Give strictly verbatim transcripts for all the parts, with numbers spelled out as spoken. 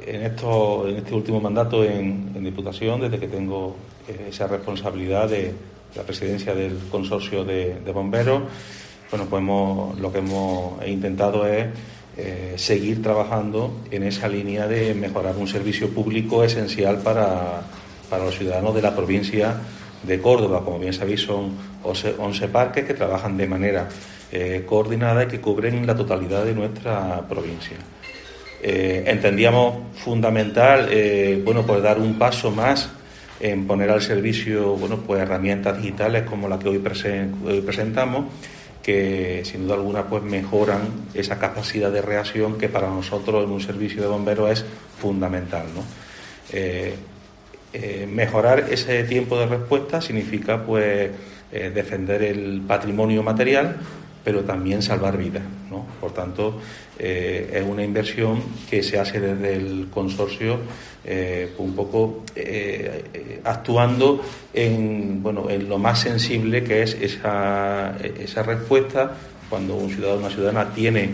en, esto, en este último mandato en, en Diputación, desde que tengo eh, esa responsabilidad de la presidencia del consorcio de, de bomberos, bueno, pues hemos, lo que hemos intentado es eh, seguir trabajando en esa línea de mejorar un servicio público esencial para, para los ciudadanos de la provincia de Córdoba. Como bien sabéis, son once parques que trabajan de manera eh, coordinada y que cubren la totalidad de nuestra provincia. Eh, entendíamos fundamental, eh, bueno, pues dar un paso más en poner al servicio, bueno, pues herramientas digitales como la que hoy, presen, hoy presentamos, que sin duda alguna pues mejoran esa capacidad de reacción que para nosotros en un servicio de bomberos es fundamental, ¿no? Eh, eh, mejorar ese tiempo de respuesta significa pues eh, defender el patrimonio material, pero también salvar vidas, ¿no? Por tanto, eh, es una inversión que se hace desde el consorcio eh, un poco eh, eh, actuando en, bueno, en lo más sensible que es esa, esa respuesta cuando un ciudadano o una ciudadana tiene,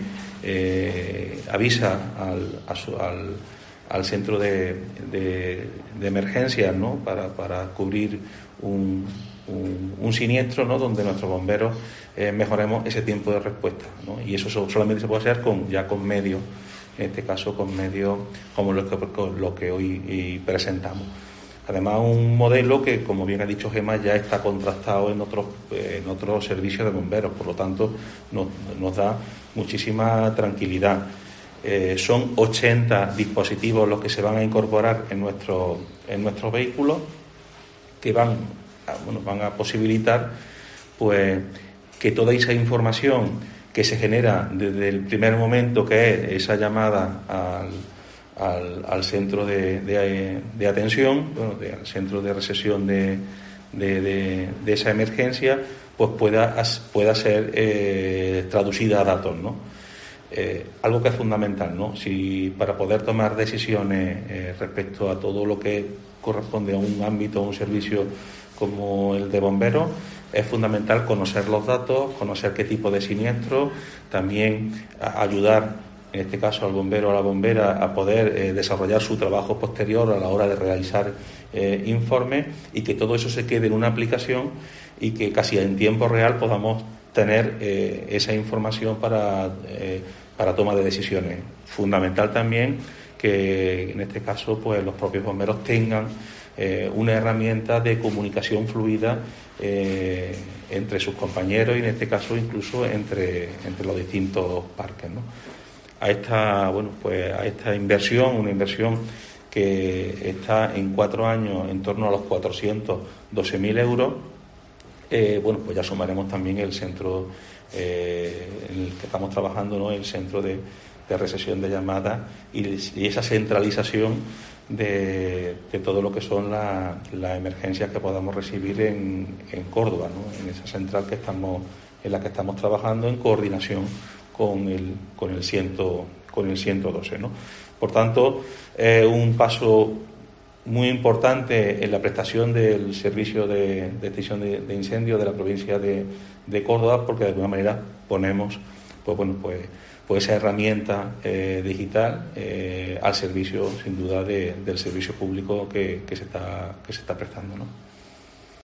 eh, avisa al, a su, al, al centro de, de, de emergencias, ¿no? para, para cubrir un, un, un siniestro, ¿no? Donde nuestros bomberos eh, mejoremos ese tiempo de respuesta, ¿no? Y eso solamente se puede hacer con, ya con medios, en este caso con medios como los que, lo que hoy presentamos. Además, un modelo que, como bien ha dicho Gemma, ya está contrastado en otros, en otros servicios de bomberos, por lo tanto nos, nos da muchísima tranquilidad. Eh, son ochenta dispositivos los que se van a incorporar en, nuestro, en nuestros vehículos, que van a, bueno, van a posibilitar pues, que toda esa información que se genera desde el primer momento, que es esa llamada al, al, al centro de, de, de atención, bueno, de, al centro de recepción de, de, de, de esa emergencia, pues pueda, pueda ser eh, traducida a datos, ¿no? Eh, algo que es fundamental, ¿no? Si para poder tomar decisiones eh, respecto a todo lo que corresponde a un ámbito, a un servicio como el de bomberos, es fundamental conocer los datos, conocer qué tipo de siniestro, también ayudar, en este caso al bombero o a la bombera, a poder eh, desarrollar su trabajo posterior a la hora de realizar eh, informes, y que todo eso se quede en una aplicación y que casi en tiempo real podamos tener eh, esa información para, eh, para toma de decisiones. Fundamental también que en este caso pues los propios bomberos tengan eh, una herramienta de comunicación fluida eh, entre sus compañeros y en este caso incluso entre, entre los distintos parques, ¿no? A esta, bueno, pues a esta inversión, una inversión que está en cuatro años en torno a los cuatrocientos doce mil euros, Eh, bueno, pues ya sumaremos también el centro eh, en el que estamos trabajando, ¿no? El centro de, de recepción de llamadas y, y esa centralización de, de todo lo que son las la emergencias que podamos recibir en, en Córdoba, ¿no? En esa central que estamos, en la que estamos trabajando en coordinación con el, con el, ciento, con el ciento doce, ¿no? Por tanto, eh, un paso muy importante en la prestación del servicio de, de extinción de, de incendios de la provincia de, de Córdoba, porque de alguna manera ponemos pues bueno pues, pues esa herramienta eh, digital eh, al servicio sin duda de, del servicio público que, que se está que se está prestando, ¿no?